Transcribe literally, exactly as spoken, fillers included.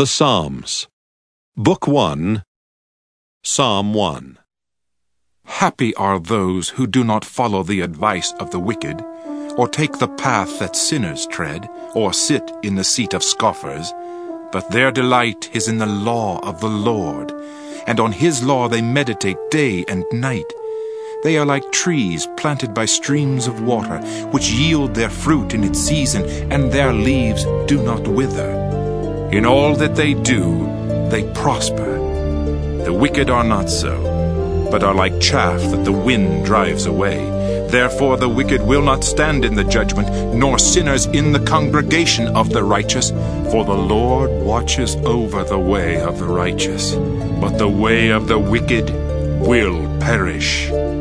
The Psalms, Book one, Psalm one. Happy are those who do not follow the advice of the wicked, or take the path that sinners tread, or sit in the seat of scoffers, but their delight is in the law of the Lord, and on his law they meditate day and night. They are like trees planted by streams of water, which yield their fruit in its season, and their leaves do not wither. In all that they do, they prosper. The wicked are not so, but are like chaff that the wind drives away. Therefore the wicked will not stand in the judgment, nor sinners in the congregation of the righteous. For the Lord watches over the way of the righteous, but the way of the wicked will perish.